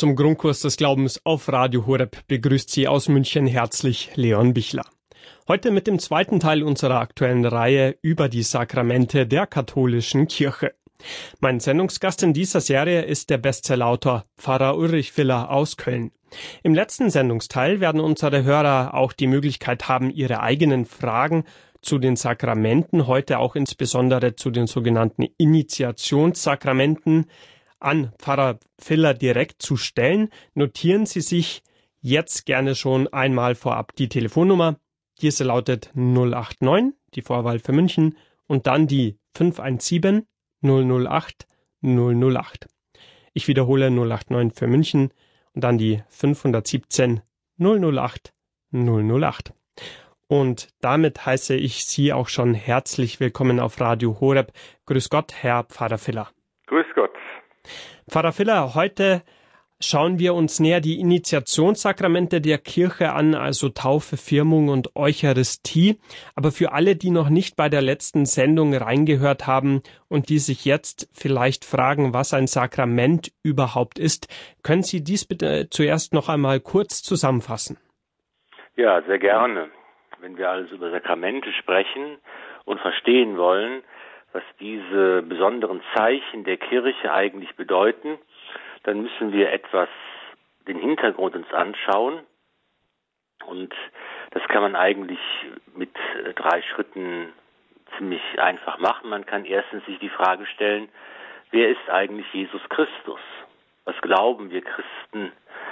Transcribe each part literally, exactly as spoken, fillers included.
zum Grundkurs des Glaubens auf Radio Horeb begrüßt Sie aus München herzlich Leon Bichler. Heute mit dem zweiten Teil unserer aktuellen Reihe über die Sakramente der katholischen Kirche. Mein Sendungsgast in dieser Serie ist der Bestsellerautor Pfarrer Ulrich Viller aus Köln. Im letzten Sendungsteil werden unsere Hörer auch die Möglichkeit haben, ihre eigenen Fragen zu den Sakramenten, heute auch insbesondere zu den sogenannten Initiationssakramenten, an Pfarrer Viller direkt zu stellen. Notieren Sie sich jetzt gerne schon einmal vorab die Telefonnummer. Diese lautet null acht neun, die Vorwahl für München, und dann die fünf eins sieben null null acht null null acht. Ich wiederhole null acht neun für München und dann die fünf eins sieben null null acht null null acht. Und damit heiße ich Sie auch schon herzlich willkommen auf Radio Horeb. Grüß Gott, Herr Pfarrer Viller. Grüß Gott. Pfarrer Viller, heute schauen wir uns näher die Initiationssakramente der Kirche an, also Taufe, Firmung und Eucharistie. Aber für alle, die noch nicht bei der letzten Sendung reingehört haben und die sich jetzt vielleicht fragen, was ein Sakrament überhaupt ist, können Sie dies bitte zuerst noch einmal kurz zusammenfassen? Ja, sehr gerne. Wenn wir also über Sakramente sprechen und verstehen wollen, was diese besonderen Zeichen der Kirche eigentlich bedeuten, dann müssen wir etwas den Hintergrund uns anschauen. Und das kann man eigentlich mit drei Schritten ziemlich einfach machen. Man kann erstens sich die Frage stellen, wer ist eigentlich Jesus Christus? Was glauben wir Christen,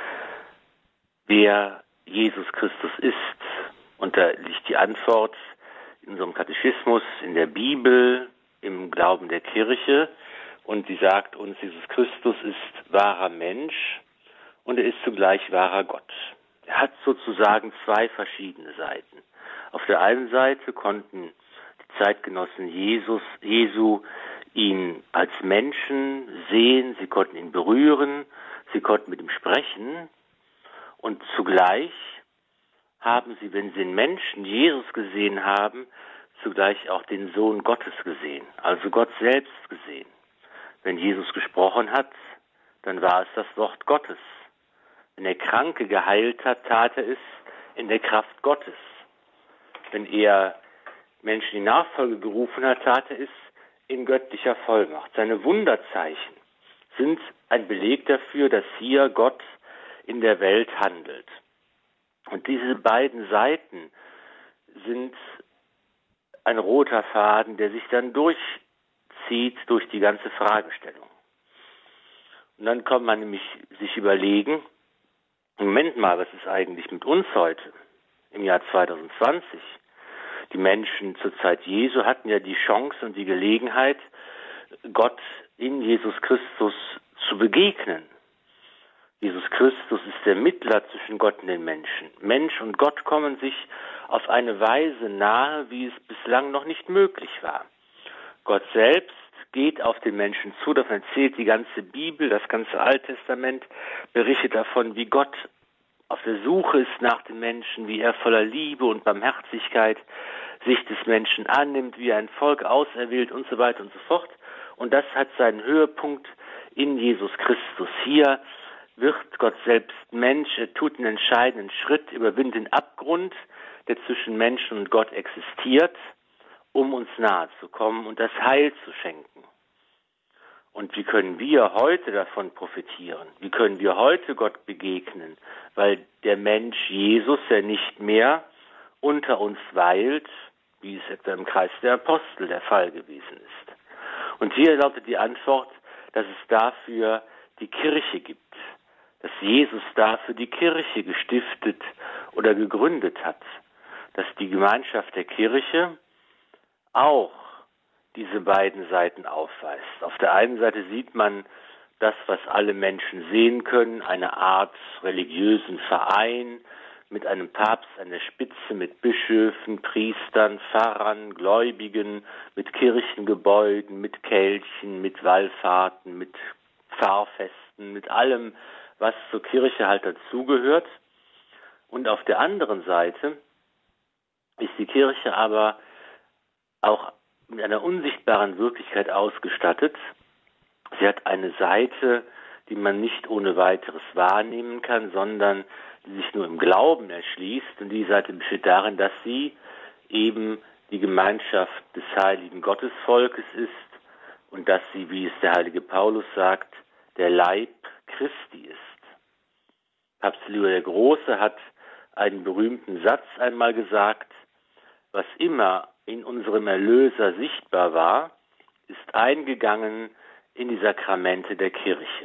wer Jesus Christus ist? Und da liegt die Antwort in unserem Katechismus, in der Bibel, im Glauben der Kirche. Und sie sagt uns, Jesus Christus ist wahrer Mensch und er ist zugleich wahrer Gott. Er hat sozusagen zwei verschiedene Seiten. Auf der einen Seite konnten die Zeitgenossen Jesus, Jesu ihn als Menschen sehen, sie konnten ihn berühren, sie konnten mit ihm sprechen. Und zugleich haben sie, wenn sie den Menschen Jesus gesehen haben, zugleich auch den Sohn Gottes gesehen, also Gott selbst gesehen. Wenn Jesus gesprochen hat, dann war es das Wort Gottes. Wenn er Kranke geheilt hat, tat er es in der Kraft Gottes. Wenn er Menschen in Nachfolge gerufen hat, tat er es in göttlicher Vollmacht. Seine Wunderzeichen sind ein Beleg dafür, dass hier Gott in der Welt handelt. Und diese beiden Seiten sind ein roter Faden, der sich dann durchzieht durch die ganze Fragestellung. Und dann kann man nämlich sich überlegen, Moment mal, was ist eigentlich mit uns heute, im Jahr zwanzig zwanzig? Die Menschen zur Zeit Jesu hatten ja die Chance und die Gelegenheit, Gott in Jesus Christus zu begegnen. Jesus Christus ist der Mittler zwischen Gott und den Menschen. Mensch und Gott kommen sich auf eine Weise nahe, wie es bislang noch nicht möglich war. Gott selbst geht auf den Menschen zu, davon erzählt die ganze Bibel, das ganze Alttestament berichtet davon, wie Gott auf der Suche ist nach den Menschen, wie er voller Liebe und Barmherzigkeit sich des Menschen annimmt, wie er ein Volk auserwählt und so weiter und so fort. Und das hat seinen Höhepunkt in Jesus Christus. Hier wird Gott selbst Mensch, er tut einen entscheidenden Schritt, überwindet den Abgrund, der zwischen Menschen und Gott existiert, um uns nahe zu kommen und das Heil zu schenken. Und wie können wir heute davon profitieren? Wie können wir heute Gott begegnen? Weil der Mensch Jesus ja nicht mehr unter uns weilt, wie es etwa im Kreis der Apostel der Fall gewesen ist. Und hier lautet die Antwort, dass es dafür die Kirche gibt, dass Jesus dafür die Kirche gestiftet oder gegründet hat, dass die Gemeinschaft der Kirche auch diese beiden Seiten aufweist. Auf der einen Seite sieht man das, was alle Menschen sehen können, eine Art religiösen Verein mit einem Papst an der Spitze, mit Bischöfen, Priestern, Pfarrern, Gläubigen, mit Kirchengebäuden, mit Kelchen, mit Wallfahrten, mit Pfarrfesten, mit allem, was zur Kirche halt dazugehört. Und auf der anderen Seite ist die Kirche aber auch mit einer unsichtbaren Wirklichkeit ausgestattet. Sie hat eine Seite, die man nicht ohne weiteres wahrnehmen kann, sondern die sich nur im Glauben erschließt. Und die Seite besteht darin, dass sie eben die Gemeinschaft des heiligen Gottesvolkes ist und dass sie, wie es der heilige Paulus sagt, der Leib Christi ist. Papst Leo der Große hat einen berühmten Satz einmal gesagt: Was immer in unserem Erlöser sichtbar war, ist eingegangen in die Sakramente der Kirche.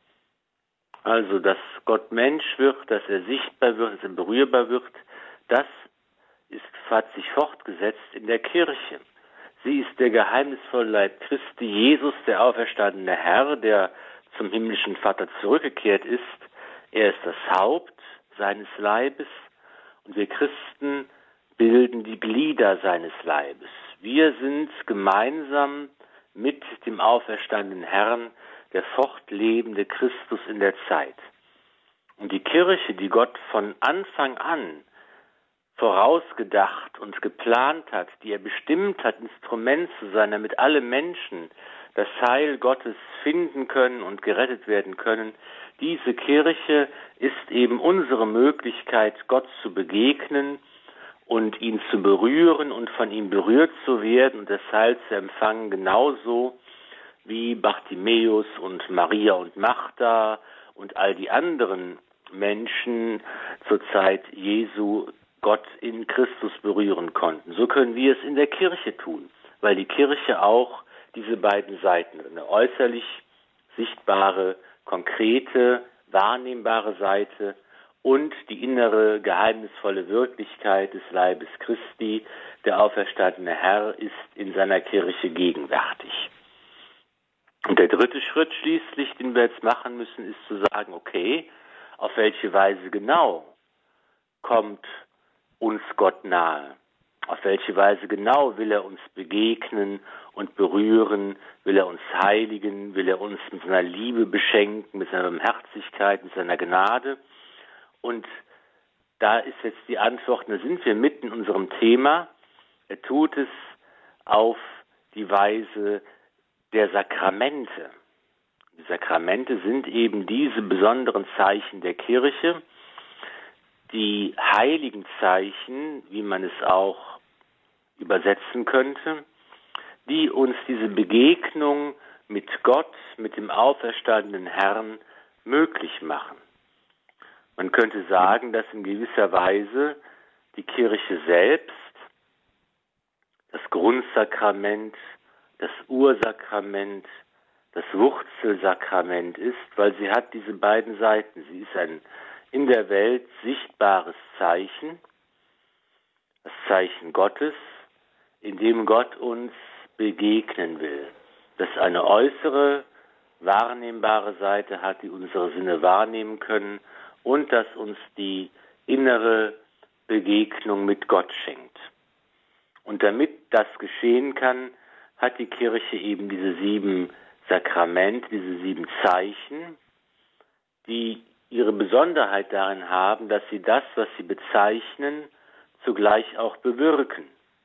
Also, dass Gott Mensch wird, dass er sichtbar wird, dass er berührbar wird, das ist, hat sich fortgesetzt in der Kirche. Sie ist der geheimnisvolle Leib Christi, Jesus, der auferstandene Herr, der zum himmlischen Vater zurückgekehrt ist. Er ist das Haupt seines Leibes und wir Christen bilden die Glieder seines Leibes. Wir sind gemeinsam mit dem auferstandenen Herrn der fortlebende Christus in der Zeit. Und die Kirche, die Gott von Anfang an vorausgedacht und geplant hat, die er bestimmt hat, Instrument zu sein, damit alle Menschen das Heil Gottes finden können und gerettet werden können, diese Kirche ist eben unsere Möglichkeit, Gott zu begegnen und ihn zu berühren und von ihm berührt zu werden und das Heil zu empfangen, genauso wie Bartimäus und Maria und Martha und all die anderen Menschen zur Zeit Jesu Gott in Christus berühren konnten. So können wir es in der Kirche tun, weil die Kirche auch diese beiden Seiten, eine äußerlich sichtbare, konkrete, wahrnehmbare Seite und die innere, geheimnisvolle Wirklichkeit des Leibes Christi, der auferstandene Herr, ist in seiner Kirche gegenwärtig. Und der dritte Schritt schließlich, den wir jetzt machen müssen, ist zu sagen, okay, auf welche Weise genau kommt uns Gott nahe? Auf welche Weise genau will er uns begegnen und berühren? Will er uns heiligen? Will er uns mit seiner Liebe beschenken, mit seiner Barmherzigkeit, mit seiner Gnade? Und da ist jetzt die Antwort, da sind wir mitten in unserem Thema. Er tut es auf die Weise der Sakramente. Die Sakramente sind eben diese besonderen Zeichen der Kirche, die heiligen Zeichen, wie man es auch übersetzen könnte, die uns diese Begegnung mit Gott, mit dem auferstandenen Herrn möglich machen. Man könnte sagen, dass in gewisser Weise die Kirche selbst das Grundsakrament, das Ursakrament, das Wurzelsakrament ist, weil sie hat diese beiden Seiten. Sie ist ein in der Welt sichtbares Zeichen, das Zeichen Gottes, in dem Gott uns begegnen will, das eine äußere, wahrnehmbare Seite hat, die unsere Sinne wahrnehmen können und das uns die innere Begegnung mit Gott schenkt. Und damit das geschehen kann, hat die Kirche eben diese sieben Sakramente, diese sieben Zeichen, die ihre Besonderheit darin haben, dass sie das, was sie bezeichnen, zugleich auch bewirken.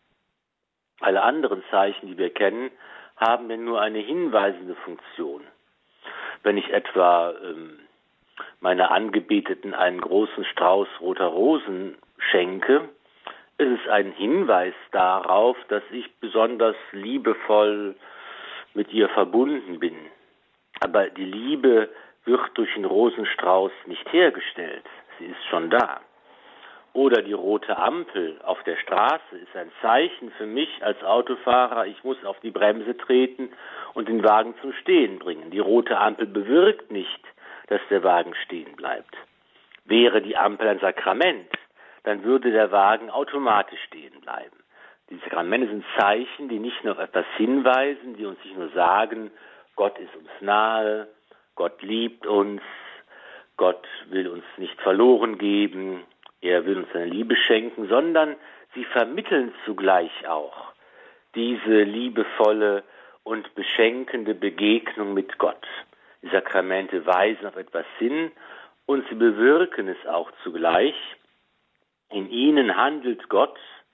Alle anderen Zeichen, die wir kennen, haben ja nur eine hinweisende Funktion. Wenn ich etwa ähm, meiner Angebeteten einen großen Strauß roter Rosen schenke, ist es ein Hinweis darauf, dass ich besonders liebevoll mit ihr verbunden bin. Aber die Liebe wird durch den Rosenstrauß nicht hergestellt. Sie ist schon da. Oder die rote Ampel auf der Straße ist ein Zeichen für mich als Autofahrer, ich muss auf die Bremse treten und den Wagen zum Stehen bringen. Die rote Ampel bewirkt nicht, dass der Wagen stehen bleibt. Wäre die Ampel ein Sakrament, dann würde der Wagen automatisch stehen bleiben. Die Sakramente sind Zeichen, die nicht nur auf etwas hinweisen, die uns nicht nur sagen, Gott ist uns nahe, Gott liebt uns, Gott will uns nicht verloren geben, er will uns seine Liebe schenken, sondern sie vermitteln zugleich auch diese liebevolle und beschenkende Begegnung mit Gott. Die Sakramente weisen auf etwas hin und sie bewirken es auch zugleich. In ihnen handelt Gott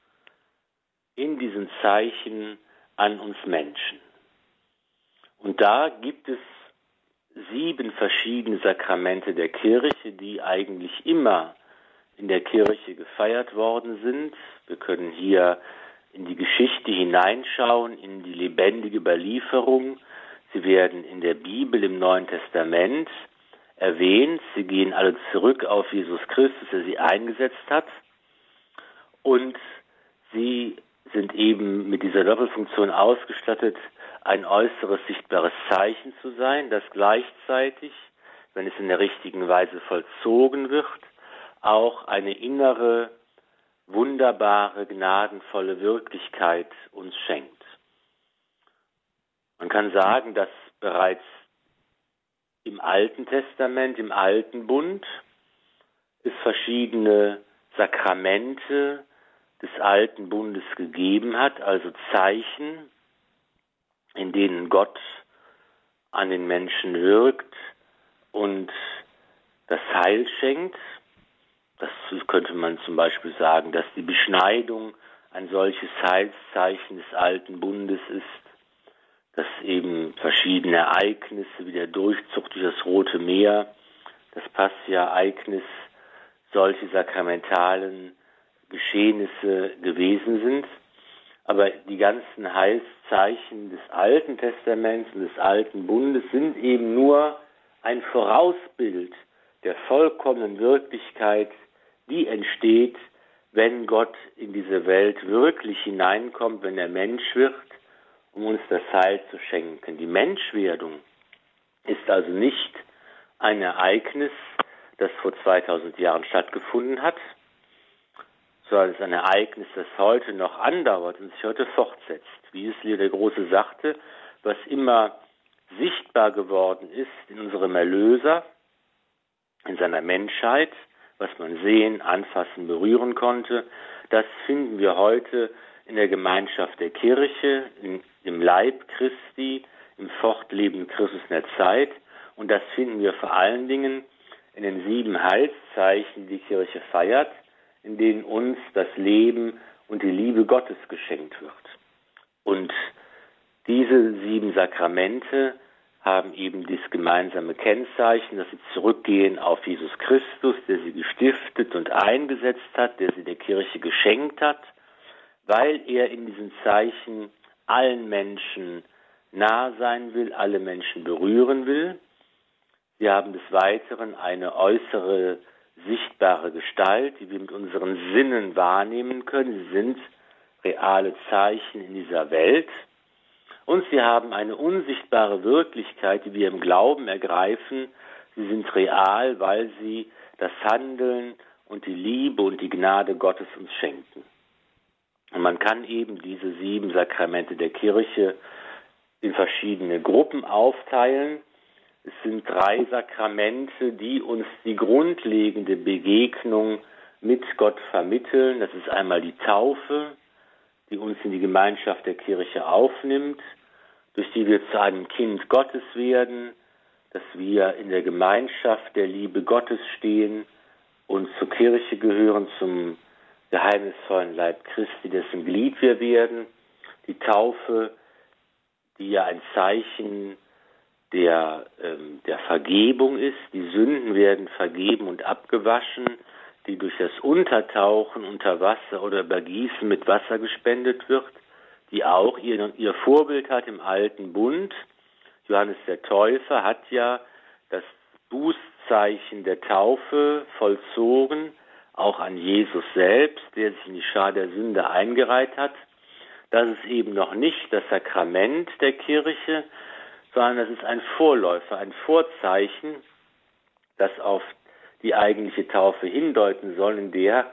in diesen Zeichen an uns Menschen. Und da gibt es sieben verschiedene Sakramente der Kirche, die eigentlich immer in der Kirche gefeiert worden sind. Wir können hier in die Geschichte hineinschauen, in die lebendige Überlieferung. Sie werden in der Bibel im Neuen Testament erwähnt. Sie gehen alle zurück auf Jesus Christus, der sie eingesetzt hat. Und sie sind eben mit dieser Doppelfunktion ausgestattet, ein äußeres sichtbares Zeichen zu sein, das gleichzeitig, wenn es in der richtigen Weise vollzogen wird, auch eine innere, wunderbare, gnadenvolle Wirklichkeit uns schenkt. Man kann sagen, dass bereits im Alten Testament, im Alten Bund, es verschiedene Sakramente des Alten Bundes gegeben hat, also Zeichen, in denen Gott an den Menschen wirkt und das Heil schenkt. Das könnte man zum Beispiel sagen, dass die Beschneidung ein solches Heilszeichen des Alten Bundes ist, dass eben verschiedene Ereignisse wie der Durchzug durch das Rote Meer, das Passia-Ereignis, solche sakramentalen Geschehnisse gewesen sind. Aber die ganzen Heilszeichen des Alten Testaments und des Alten Bundes sind eben nur ein Vorausbild der vollkommenen Wirklichkeit, die entsteht, wenn Gott in diese Welt wirklich hineinkommt, wenn er Mensch wird, um uns das Heil zu schenken. Die Menschwerdung ist also nicht ein Ereignis, das vor zweitausend Jahren stattgefunden hat, sondern es ist ein Ereignis, das heute noch andauert und sich heute fortsetzt. Wie es Leo der Große sagte, was immer sichtbar geworden ist in unserem Erlöser, in seiner Menschheit, was man sehen, anfassen, berühren konnte, das finden wir heute in der Gemeinschaft der Kirche, in, im Leib Christi, im fortlebenden Christus in der Zeit. Und das finden wir vor allen Dingen in den sieben Heilszeichen, die die Kirche feiert, in denen uns das Leben und die Liebe Gottes geschenkt wird. Und diese sieben Sakramente haben eben dieses gemeinsame Kennzeichen, dass sie zurückgehen auf Jesus Christus, der sie gestiftet und eingesetzt hat, der sie der Kirche geschenkt hat, weil er in diesen Zeichen allen Menschen nah sein will, alle Menschen berühren will. Sie haben des Weiteren eine äußere, sichtbare Gestalt, die wir mit unseren Sinnen wahrnehmen können. Sie sind reale Zeichen in dieser Welt. Und sie haben eine unsichtbare Wirklichkeit, die wir im Glauben ergreifen. Sie sind real, weil sie das Handeln und die Liebe und die Gnade Gottes uns schenken. Und man kann eben diese sieben Sakramente der Kirche in verschiedene Gruppen aufteilen. Es sind drei Sakramente, die uns die grundlegende Begegnung mit Gott vermitteln. Das ist einmal die Taufe, die uns in die Gemeinschaft der Kirche aufnimmt, durch die wir zu einem Kind Gottes werden, dass wir in der Gemeinschaft der Liebe Gottes stehen und zur Kirche gehören, zum geheimnisvollen Leib Christi, dessen Glied wir werden. Die Taufe, die ja ein Zeichen der, ähm, der Vergebung ist. Die Sünden werden vergeben und abgewaschen, die durch das Untertauchen unter Wasser oder Übergießen mit Wasser gespendet wird, die auch ihr, ihr Vorbild hat im Alten Bund. Johannes der Täufer hat ja das Bußzeichen der Taufe vollzogen, auch an Jesus selbst, der sich in die Schar der Sünder eingereiht hat. Das ist eben noch nicht das Sakrament der Kirche, sondern das ist ein Vorläufer, ein Vorzeichen, das auf die eigentliche Taufe hindeuten soll, in der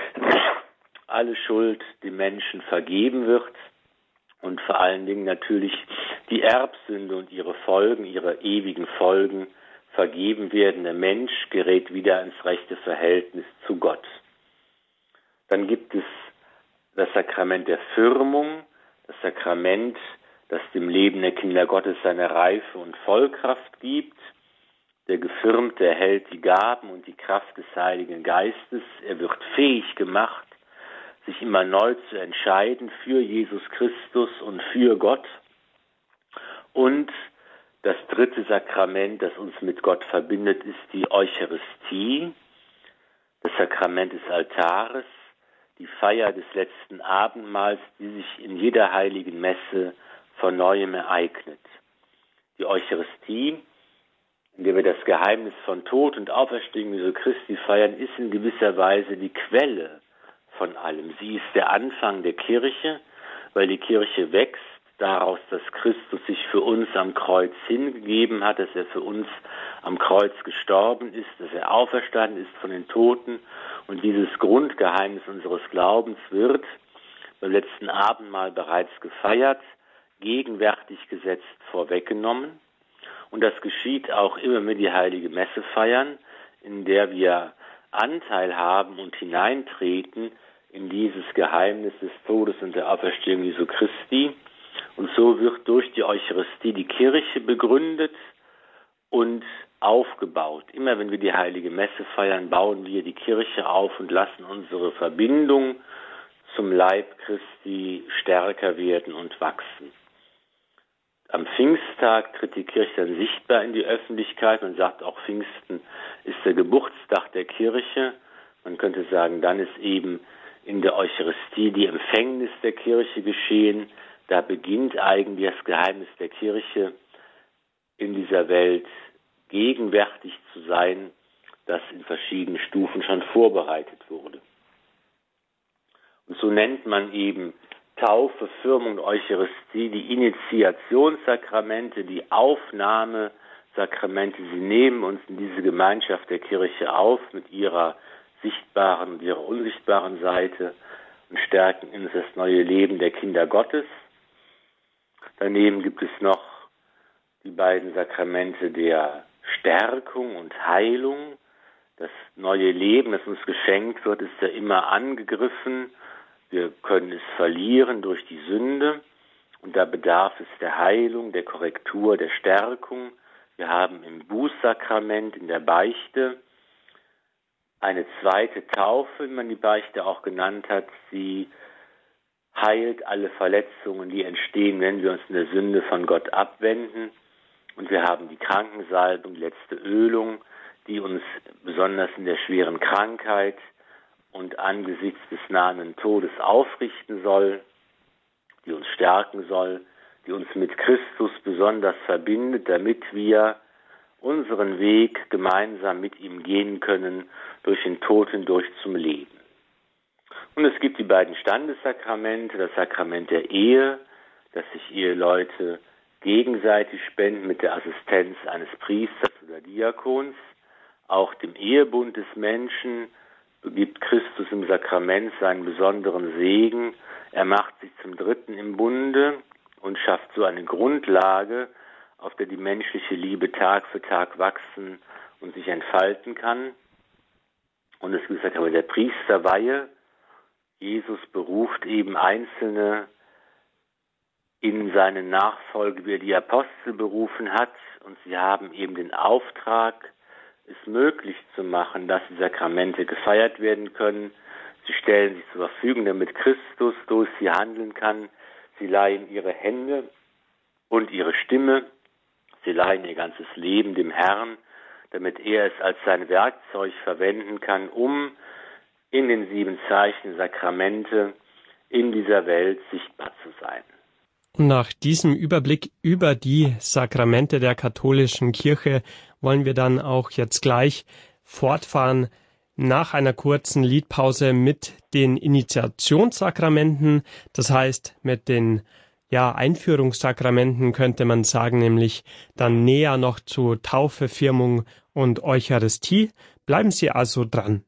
alle Schuld dem Menschen vergeben wird und vor allen Dingen natürlich die Erbsünde und ihre Folgen, ihre ewigen Folgen vergeben werden. Der Mensch gerät wieder ins rechte Verhältnis zu Gott. Dann gibt es das Sakrament der Firmung, das Sakrament, das dem Leben der Kinder Gottes seine Reife und Vollkraft gibt. Der Gefirmte erhält die Gaben und die Kraft des Heiligen Geistes. Er wird fähig gemacht, sich immer neu zu entscheiden für Jesus Christus und für Gott. Und Das dritte Sakrament, das uns mit Gott verbindet, ist die Eucharistie, das Sakrament des Altares, die Feier des letzten Abendmahls, die sich in jeder heiligen Messe von Neuem ereignet. Die Eucharistie, in der wir das Geheimnis von Tod und Auferstehung Jesu Christi feiern, ist in gewisser Weise die Quelle von allem. Sie ist der Anfang der Kirche, weil die Kirche wächst daraus, dass Christus sich für uns am Kreuz hingegeben hat, dass er für uns am Kreuz gestorben ist, dass er auferstanden ist von den Toten. Und dieses Grundgeheimnis unseres Glaubens wird beim letzten Abendmahl bereits gefeiert, gegenwärtig gesetzt, vorweggenommen. Und das geschieht auch immer, wenn wir die heilige Messe feiern, in der wir Anteil haben und hineintreten in dieses Geheimnis des Todes und der Auferstehung Jesu Christi. Und so wird durch die Eucharistie die Kirche begründet und aufgebaut. Immer wenn wir die heilige Messe feiern, bauen wir die Kirche auf und lassen unsere Verbindung zum Leib Christi stärker werden und wachsen. Am Pfingsttag tritt die Kirche dann sichtbar in die Öffentlichkeit. Man sagt auch, Pfingsten ist der Geburtstag der Kirche. Man könnte sagen, dann ist eben in der Eucharistie die Empfängnis der Kirche geschehen. Da beginnt eigentlich das Geheimnis der Kirche in dieser Welt gegenwärtig zu sein, das in verschiedenen Stufen schon vorbereitet wurde. Und so nennt man eben Taufe, Firmung und Eucharistie die Initiationssakramente, die Aufnahmesakramente. Sie nehmen uns in diese Gemeinschaft der Kirche auf mit ihrer sichtbaren und ihrer unsichtbaren Seite und stärken in uns das neue Leben der Kinder Gottes. Daneben gibt es noch die beiden Sakramente der Stärkung und Heilung. Das neue Leben, das uns geschenkt wird, ist ja immer angegriffen. Wir können es verlieren durch die Sünde. Und da bedarf es der Heilung, der Korrektur, der Stärkung. Wir haben im Bußsakrament, in der Beichte, eine zweite Taufe, wie man die Beichte auch genannt hat. Sie heilt alle Verletzungen, die entstehen, wenn wir uns in der Sünde von Gott abwenden. Und wir haben die Krankensalbung, die letzte Ölung, die uns besonders in der schweren Krankheit und angesichts des nahenden Todes aufrichten soll, die uns stärken soll, die uns mit Christus besonders verbindet, damit wir unseren Weg gemeinsam mit ihm gehen können, durch den Tod hindurch zum Leben. Und es gibt die beiden Standessakramente, das Sakrament der Ehe, das sich Eheleute gegenseitig spenden mit der Assistenz eines Priesters oder Diakons. Auch dem Ehebund des Menschen gibt Christus im Sakrament seinen besonderen Segen. Er macht sich zum Dritten im Bunde und schafft so eine Grundlage, auf der die menschliche Liebe Tag für Tag wachsen und sich entfalten kann. Und es gibt das Sakrament der Priesterweihe. Jesus beruft eben Einzelne in seine Nachfolge, wie er die Apostel berufen hat. Und sie haben eben den Auftrag, es möglich zu machen, dass die Sakramente gefeiert werden können. Sie stellen sich zur Verfügung, damit Christus durch sie handeln kann. Sie leihen ihre Hände und ihre Stimme. Sie leihen ihr ganzes Leben dem Herrn, damit er es als sein Werkzeug verwenden kann, um in den sieben Zeichen Sakramente in dieser Welt sichtbar zu sein. Und nach diesem Überblick über die Sakramente der katholischen Kirche wollen wir dann auch jetzt gleich fortfahren nach einer kurzen Liedpause mit den Initiationssakramenten, das heißt mit den ja, Einführungssakramenten könnte man sagen, nämlich dann näher noch zu Taufe, Firmung und Eucharistie. Bleiben Sie also dran.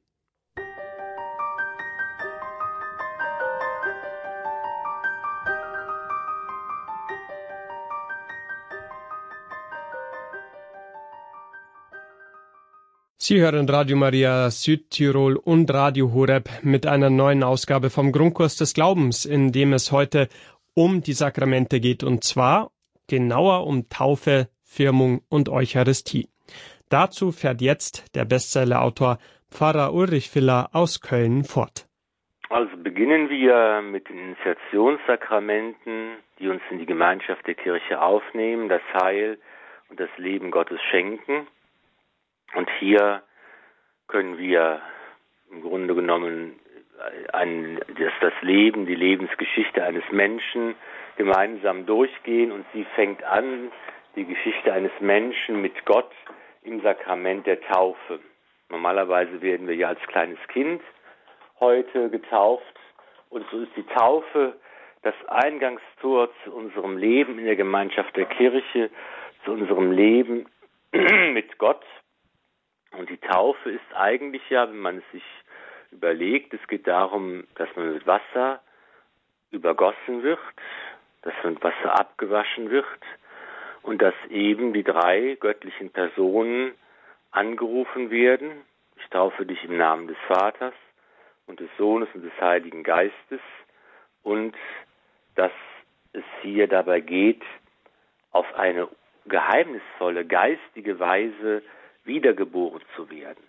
Sie hören Radio Maria Südtirol und Radio Horeb mit einer neuen Ausgabe vom Grundkurs des Glaubens, in dem es heute um die Sakramente geht, und zwar genauer um Taufe, Firmung und Eucharistie. Dazu fährt jetzt der Bestsellerautor Pfarrer Ulrich Filler aus Köln fort. Also beginnen wir mit den Initiationssakramenten, die uns in die Gemeinschaft der Kirche aufnehmen, das Heil und das Leben Gottes schenken. Und hier können wir im Grunde genommen ein, das, das Leben, die Lebensgeschichte eines Menschen gemeinsam durchgehen, und sie fängt an, die Geschichte eines Menschen mit Gott im Sakrament der Taufe. Normalerweise werden wir ja als kleines Kind heute getauft, und so ist die Taufe das Eingangstor zu unserem Leben in der Gemeinschaft der Kirche, zu unserem Leben mit Gott. Und die Taufe ist eigentlich ja, wenn man es sich überlegt, es geht darum, dass man mit Wasser übergossen wird, dass man mit Wasser abgewaschen wird und dass eben die drei göttlichen Personen angerufen werden. Ich taufe dich im Namen des Vaters und des Sohnes und des Heiligen Geistes, und dass es hier dabei geht, auf eine geheimnisvolle, geistige Weise wiedergeboren zu werden.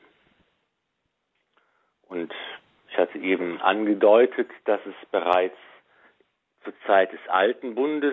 Und ich hatte eben angedeutet, dass es bereits zur Zeit des Alten Bundes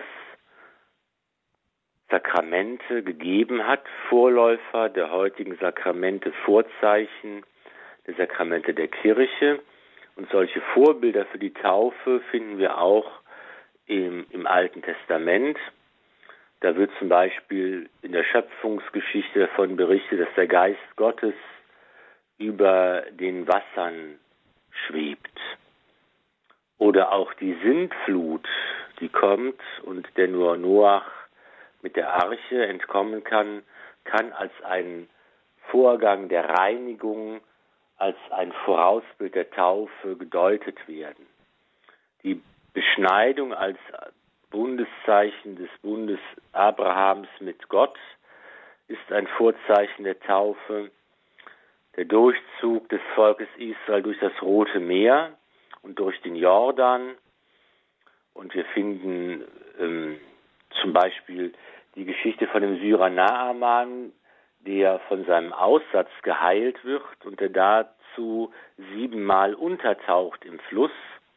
Sakramente gegeben hat, Vorläufer der heutigen Sakramente, Vorzeichen der Sakramente der Kirche. Und solche Vorbilder für die Taufe finden wir auch im, im Alten Testament. Da wird zum Beispiel in der Schöpfungsgeschichte davon berichtet, dass der Geist Gottes über den Wassern schwebt. Oder auch die Sintflut, die kommt und der nur Noach mit der Arche entkommen kann, kann als ein Vorgang der Reinigung, als ein Vorausbild der Taufe gedeutet werden. Die Beschneidung als Bundeszeichen des Bundes Abrahams mit Gott ist ein Vorzeichen der Taufe. Der Durchzug des Volkes Israel durch das Rote Meer und durch den Jordan. Und wir finden ähm, zum Beispiel die Geschichte von dem Syrer Naaman, der von seinem Aussatz geheilt wird und der dazu siebenmal untertaucht im Fluss.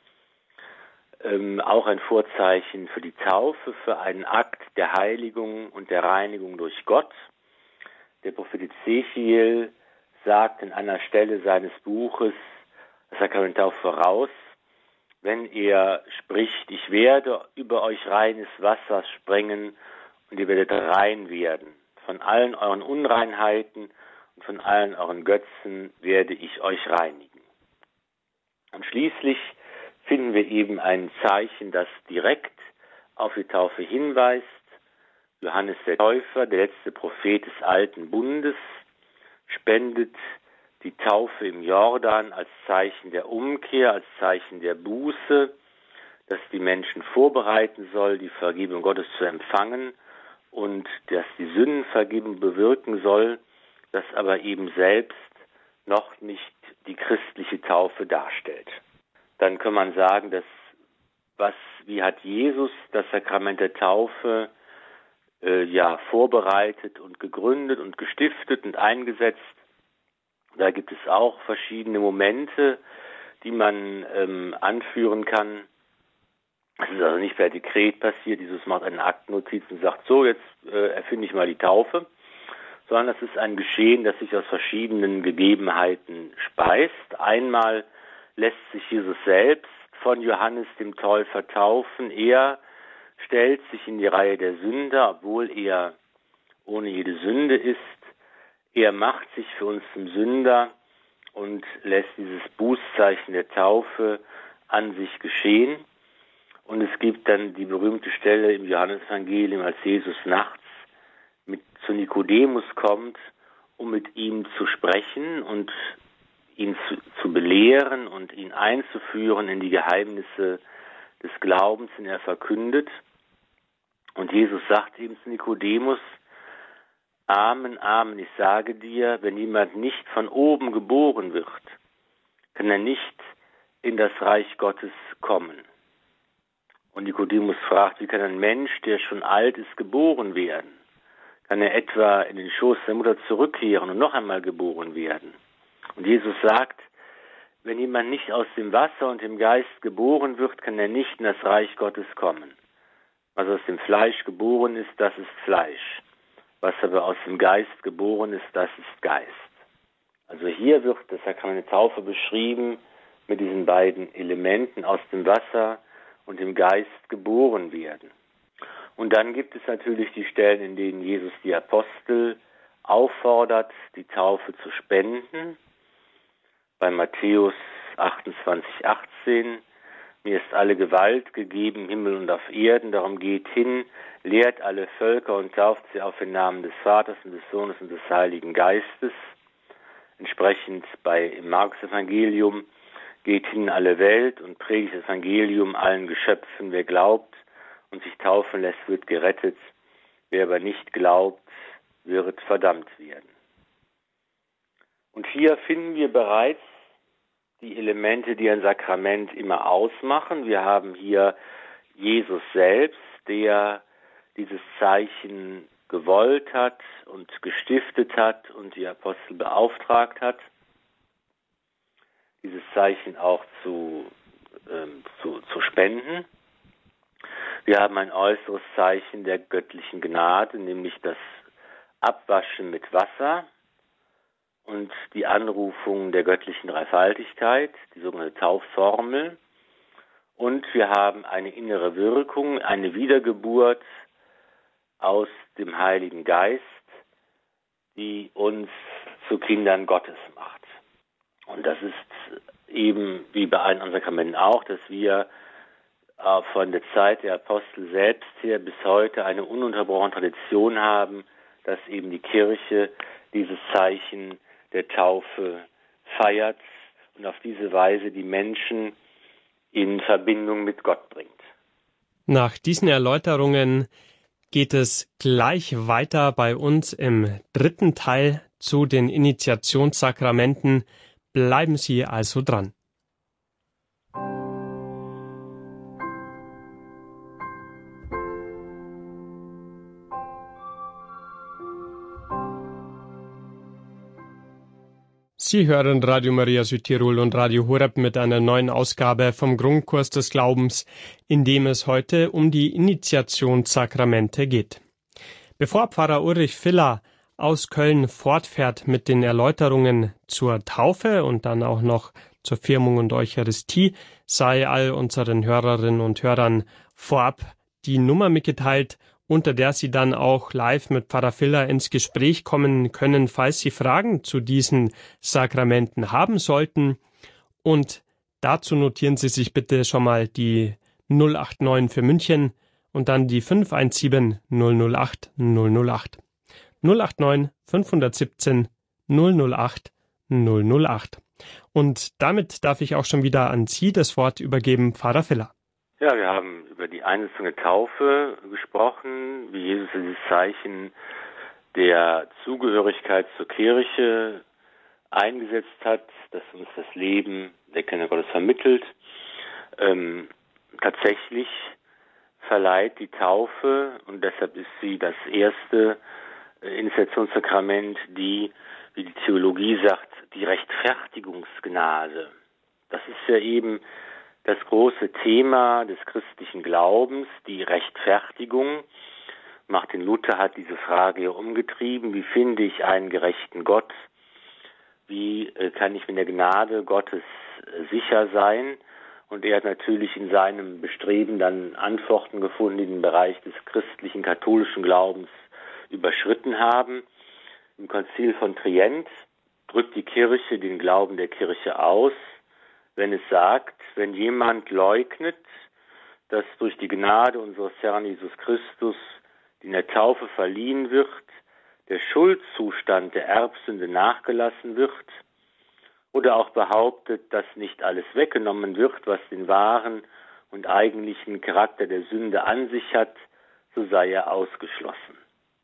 Ähm, auch ein Vorzeichen für die Taufe, für einen Akt der Heiligung und der Reinigung durch Gott. Der Prophet Ezechiel sagt an einer Stelle seines Buches, das Sakrament Taufe voraus, wenn er spricht, ich werde über euch reines Wasser sprengen und ihr werdet rein werden. Von allen euren Unreinheiten und von allen euren Götzen werde ich euch reinigen. Und schließlich finden wir eben ein Zeichen, das direkt auf die Taufe hinweist. Johannes der Täufer, der letzte Prophet des Alten Bundes, spendet die Taufe im Jordan als Zeichen der Umkehr, als Zeichen der Buße, das die Menschen vorbereiten soll, die Vergebung Gottes zu empfangen und das die Sündenvergebung bewirken soll, das aber eben selbst noch nicht die christliche Taufe darstellt. Dann kann man sagen, dass was, wie hat Jesus das Sakrament der Taufe äh, ja vorbereitet und gegründet und gestiftet und eingesetzt. Da gibt es auch verschiedene Momente, die man ähm, anführen kann. Es ist also nicht per Dekret passiert, Jesus macht eine Aktnotiz und sagt, so, jetzt äh, erfinde ich mal die Taufe, sondern es ist ein Geschehen, das sich aus verschiedenen Gegebenheiten speist. Einmal lässt sich Jesus selbst von Johannes dem Täufer taufen. Er stellt sich in die Reihe der Sünder, obwohl er ohne jede Sünde ist. Er macht sich für uns zum Sünder und lässt dieses Bußzeichen der Taufe an sich geschehen. Und es gibt dann die berühmte Stelle im Johannesevangelium, als Jesus nachts mit zu Nikodemus kommt, um mit ihm zu sprechen und ihn zu, zu belehren und ihn einzuführen in die Geheimnisse des Glaubens, den er verkündet. Und Jesus sagt ihm zu Nikodemus, Amen, Amen, ich sage dir, wenn jemand nicht von oben geboren wird, kann er nicht in das Reich Gottes kommen. Und Nikodemus fragt, wie kann ein Mensch, der schon alt ist, geboren werden? Kann er etwa in den Schoß der Mutter zurückkehren und noch einmal geboren werden? Und Jesus sagt, wenn jemand nicht aus dem Wasser und dem Geist geboren wird, kann er nicht in das Reich Gottes kommen. Was aus dem Fleisch geboren ist, das ist Fleisch. Was aber aus dem Geist geboren ist, das ist Geist. Also hier wird das Sakrament der Taufe beschrieben mit diesen beiden Elementen, aus dem Wasser und dem Geist geboren werden. Und dann gibt es natürlich die Stellen, in denen Jesus die Apostel auffordert, die Taufe zu spenden. Bei Matthäus achtundzwanzig, achtzehn. Mir ist alle Gewalt gegeben, im Himmel und auf Erden, darum geht hin, lehrt alle Völker und tauft sie auf den Namen des Vaters und des Sohnes und des Heiligen Geistes. Entsprechend bei im Markus-Evangelium, geht hin in alle Welt und predigt das Evangelium allen Geschöpfen. Wer glaubt und sich taufen lässt, wird gerettet. Wer aber nicht glaubt, wird verdammt werden. Und hier finden wir bereits die Elemente, die ein Sakrament immer ausmachen. Wir haben hier Jesus selbst, der dieses Zeichen gewollt hat und gestiftet hat und die Apostel beauftragt hat, dieses Zeichen auch zu, ähm, zu, zu spenden. Wir haben ein äußeres Zeichen der göttlichen Gnade, nämlich das Abwaschen mit Wasser und die Anrufung der göttlichen Dreifaltigkeit, die sogenannte Taufformel. Und wir haben eine innere Wirkung, eine Wiedergeburt aus dem Heiligen Geist, die uns zu Kindern Gottes macht. Und das ist eben wie bei allen anderen Sakramenten auch, dass wir äh, von der Zeit der Apostel selbst her bis heute eine ununterbrochene Tradition haben, dass eben die Kirche dieses Zeichen der Taufe feiert und auf diese Weise die Menschen in Verbindung mit Gott bringt. Nach diesen Erläuterungen geht es gleich weiter bei uns im dritten Teil zu den Initiationssakramenten. Bleiben Sie also dran. Sie hören Radio Maria Südtirol und Radio Horeb mit einer neuen Ausgabe vom Grundkurs des Glaubens, in dem es heute um die Initiationssakramente geht. Bevor Pfarrer Ulrich Filler aus Köln fortfährt mit den Erläuterungen zur Taufe und dann auch noch zur Firmung und Eucharistie, sei all unseren Hörerinnen und Hörern vorab die Nummer mitgeteilt, unter der Sie dann auch live mit Pfarrer Filler ins Gespräch kommen können, falls Sie Fragen zu diesen Sakramenten haben sollten. Und dazu notieren Sie sich bitte schon mal die null acht neun für München und dann die fünf eins sieben null null acht null null acht. null acht neun fünf eins sieben null null acht null null acht. Und damit darf ich auch schon wieder an Sie das Wort übergeben, Pfarrer Filler. Ja, wir haben über die einzelne Taufe gesprochen, wie Jesus dieses Zeichen der Zugehörigkeit zur Kirche eingesetzt hat, das uns das Leben der Kinder Gottes vermittelt. Ähm, tatsächlich verleiht die Taufe, und deshalb ist sie das erste Initiationssakrament, die, wie die Theologie sagt, die Rechtfertigungsgnade. Das ist ja eben das große Thema des christlichen Glaubens, die Rechtfertigung. Martin Luther hat diese Frage hier umgetrieben: Wie finde ich einen gerechten Gott? Wie äh, kann ich mit der Gnade Gottes äh, sicher sein? Und er hat natürlich in seinem Bestreben dann Antworten gefunden, die den Bereich des christlichen katholischen Glaubens überschritten haben. Im Konzil von Trient drückt die Kirche den Glauben der Kirche aus, wenn es sagt, wenn jemand leugnet, dass durch die Gnade unseres Herrn Jesus Christus, die in der Taufe verliehen wird, der Schuldzustand der Erbsünde nachgelassen wird, oder auch behauptet, dass nicht alles weggenommen wird, was den wahren und eigentlichen Charakter der Sünde an sich hat, so sei er ausgeschlossen.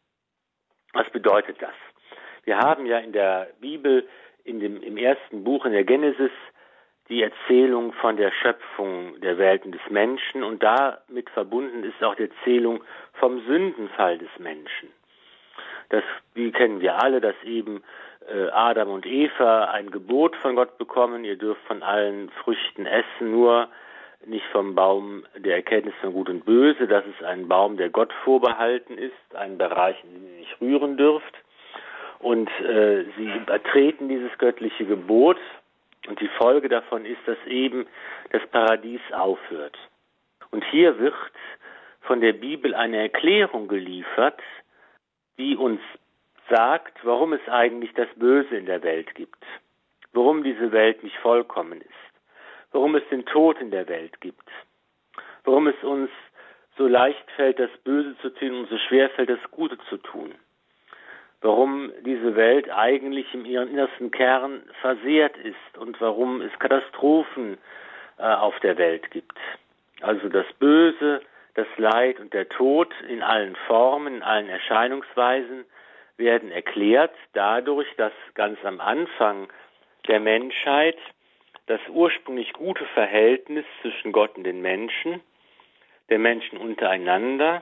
Was bedeutet das? Wir haben ja in der Bibel, in dem, im ersten Buch, in der Genesis, die Erzählung von der Schöpfung der Welt und des Menschen, und damit verbunden ist auch die Erzählung vom Sündenfall des Menschen. Das, die kennen wir alle, dass eben äh, Adam und Eva ein Gebot von Gott bekommen: Ihr dürft von allen Früchten essen, nur nicht vom Baum der Erkenntnis von Gut und Böse. Das ist ein Baum, der Gott vorbehalten ist, ein Bereich, in dem sie nicht rühren dürft. Und äh, sie übertreten dieses göttliche Gebot. Und die Folge davon ist, dass eben das Paradies aufhört. Und hier wird von der Bibel eine Erklärung geliefert, die uns sagt, warum es eigentlich das Böse in der Welt gibt, warum diese Welt nicht vollkommen ist, warum es den Tod in der Welt gibt, warum es uns so leicht fällt, das Böse zu tun und so schwer fällt, das Gute zu tun, warum diese Welt eigentlich in ihrem innersten Kern versehrt ist und warum es Katastrophen äh, auf der Welt gibt. Also das Böse, das Leid und der Tod in allen Formen, in allen Erscheinungsweisen werden erklärt dadurch, dass ganz am Anfang der Menschheit das ursprünglich gute Verhältnis zwischen Gott und den Menschen, der Menschen untereinander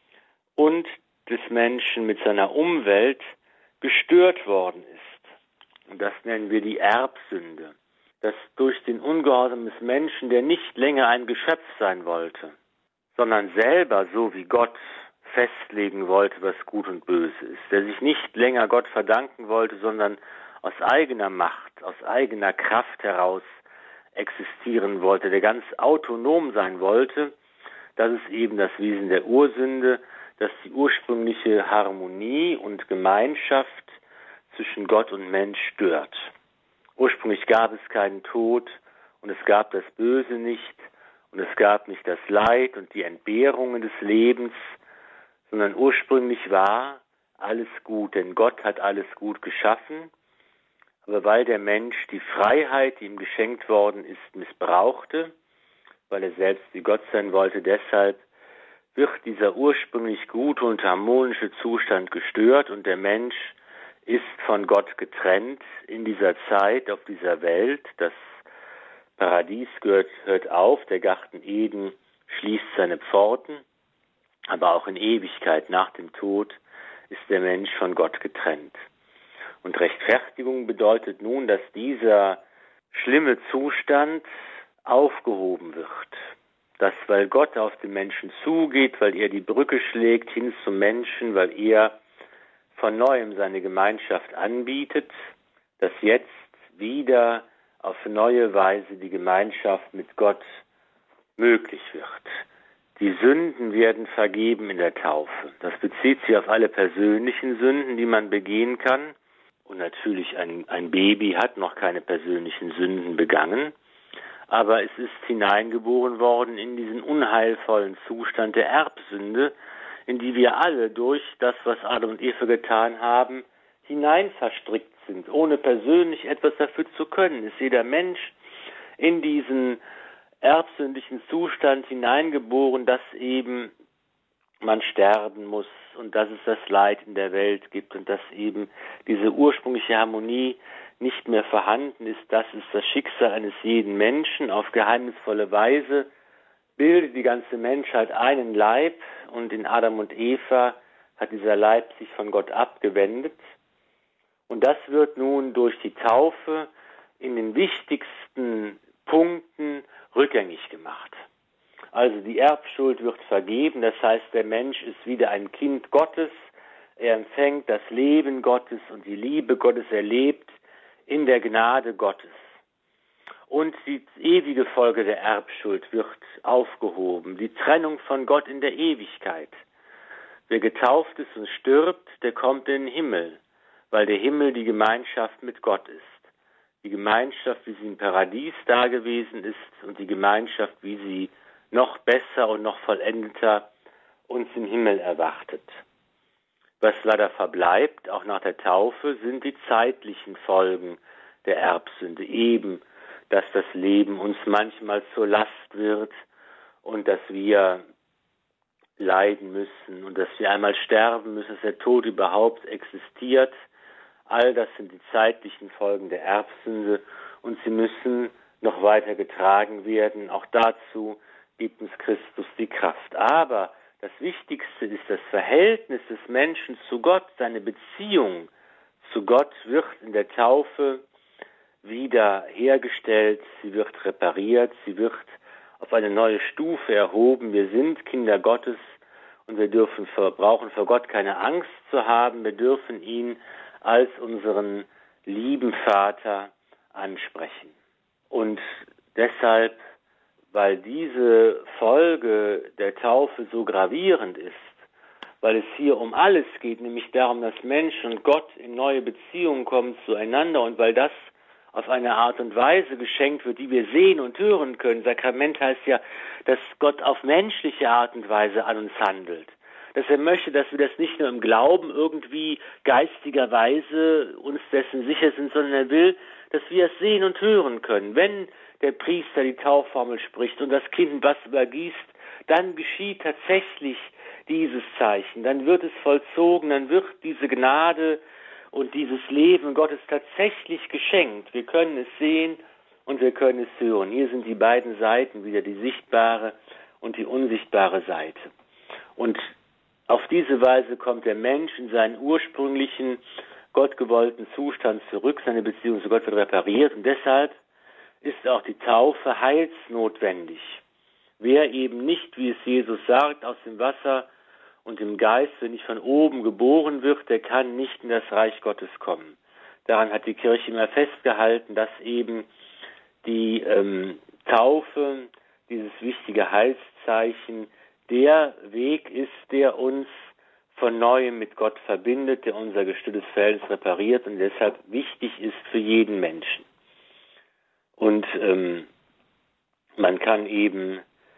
und des Menschen mit seiner Umwelt gestört worden ist. Und das nennen wir die Erbsünde. Dass durch den Ungehorsam des Menschen, der nicht länger ein Geschöpf sein wollte, sondern selber, so wie Gott, festlegen wollte, was gut und böse ist, der sich nicht länger Gott verdanken wollte, sondern aus eigener Macht, aus eigener Kraft heraus existieren wollte, der ganz autonom sein wollte, das ist eben das Wesen der Ursünde, dass die ursprüngliche Harmonie und Gemeinschaft zwischen Gott und Mensch stört. Ursprünglich gab es keinen Tod und es gab das Böse nicht und es gab nicht das Leid und die Entbehrungen des Lebens, sondern ursprünglich war alles gut, denn Gott hat alles gut geschaffen, aber weil der Mensch die Freiheit, die ihm geschenkt worden ist, missbrauchte, weil er selbst wie Gott sein wollte, deshalb wird dieser ursprünglich gute und harmonische Zustand gestört und der Mensch ist von Gott getrennt in dieser Zeit, auf dieser Welt. Das Paradies gehört, hört auf, der Garten Eden schließt seine Pforten, aber auch in Ewigkeit nach dem Tod ist der Mensch von Gott getrennt. Und Rechtfertigung bedeutet nun, dass dieser schlimme Zustand aufgehoben wird. Dass, weil Gott auf den Menschen zugeht, weil er die Brücke schlägt hin zum Menschen, weil er von Neuem seine Gemeinschaft anbietet, dass jetzt wieder auf neue Weise die Gemeinschaft mit Gott möglich wird. Die Sünden werden vergeben in der Taufe. Das bezieht sich auf alle persönlichen Sünden, die man begehen kann. Und natürlich ein, ein Baby hat noch keine persönlichen Sünden begangen. Aber es ist hineingeboren worden in diesen unheilvollen Zustand der Erbsünde, in die wir alle durch das, was Adam und Eva getan haben, hinein verstrickt sind, ohne persönlich etwas dafür zu können. Ist jeder Mensch in diesen erbsündlichen Zustand hineingeboren, dass eben man sterben muss und dass es das Leid in der Welt gibt und dass eben diese ursprüngliche Harmonie nicht mehr vorhanden ist. Das ist das Schicksal eines jeden Menschen. Auf geheimnisvolle Weise bildet die ganze Menschheit einen Leib und in Adam und Eva hat dieser Leib sich von Gott abgewendet. Und das wird nun durch die Taufe in den wichtigsten Punkten rückgängig gemacht. Also die Erbschuld wird vergeben, das heißt, der Mensch ist wieder ein Kind Gottes, er empfängt das Leben Gottes und die Liebe Gottes, erlebt in der Gnade Gottes. Und die ewige Folge der Erbschuld wird aufgehoben, die Trennung von Gott in der Ewigkeit. Wer getauft ist und stirbt, der kommt in den Himmel, weil der Himmel die Gemeinschaft mit Gott ist. Die Gemeinschaft, wie sie im Paradies dagewesen ist und die Gemeinschaft, wie sie noch besser und noch vollendeter uns im Himmel erwartet. Was leider verbleibt, auch nach der Taufe, sind die zeitlichen Folgen der Erbsünde. Eben, dass das Leben uns manchmal zur Last wird und dass wir leiden müssen und dass wir einmal sterben müssen, dass der Tod überhaupt existiert. All das sind die zeitlichen Folgen der Erbsünde und sie müssen noch weiter getragen werden. Auch dazu gibt uns Christus die Kraft. Aber das Wichtigste ist das Verhältnis des Menschen zu Gott. Seine Beziehung zu Gott wird in der Taufe wieder hergestellt, sie wird repariert, sie wird auf eine neue Stufe erhoben. Wir sind Kinder Gottes und wir dürfen, brauchen vor Gott keine Angst zu haben. Wir dürfen ihn als unseren lieben Vater ansprechen. Und deshalb, weil diese Folge der Taufe so gravierend ist, weil es hier um alles geht, nämlich darum, dass Mensch und Gott in neue Beziehungen kommen zueinander und weil das auf eine Art und Weise geschenkt wird, die wir sehen und hören können. Sakrament heißt ja, dass Gott auf menschliche Art und Weise an uns handelt. Dass er möchte, dass wir das nicht nur im Glauben irgendwie geistigerweise uns dessen sicher sind, sondern er will, dass wir es sehen und hören können. Wenn der Priester die Taufformel spricht und das Kind was übergießt, dann geschieht tatsächlich dieses Zeichen. Dann wird es vollzogen, dann wird diese Gnade und dieses Leben Gottes tatsächlich geschenkt. Wir können es sehen und wir können es hören. Hier sind die beiden Seiten wieder, die sichtbare und die unsichtbare Seite. Und auf diese Weise kommt der Mensch in seinen ursprünglichen, gottgewollten Zustand zurück, seine Beziehung zu Gott wird repariert und deshalb ist auch die Taufe heilsnotwendig. Wer eben nicht, wie es Jesus sagt, aus dem Wasser und dem Geist, wenn nicht von oben geboren wird, der kann nicht in das Reich Gottes kommen. Daran hat die Kirche immer festgehalten, dass eben die ähm, Taufe, dieses wichtige Heilszeichen, der Weg ist, der uns von Neuem mit Gott verbindet, der unser gestörtes Verhältnis repariert und deshalb wichtig ist für jeden Menschen. Und ähm, man kann eben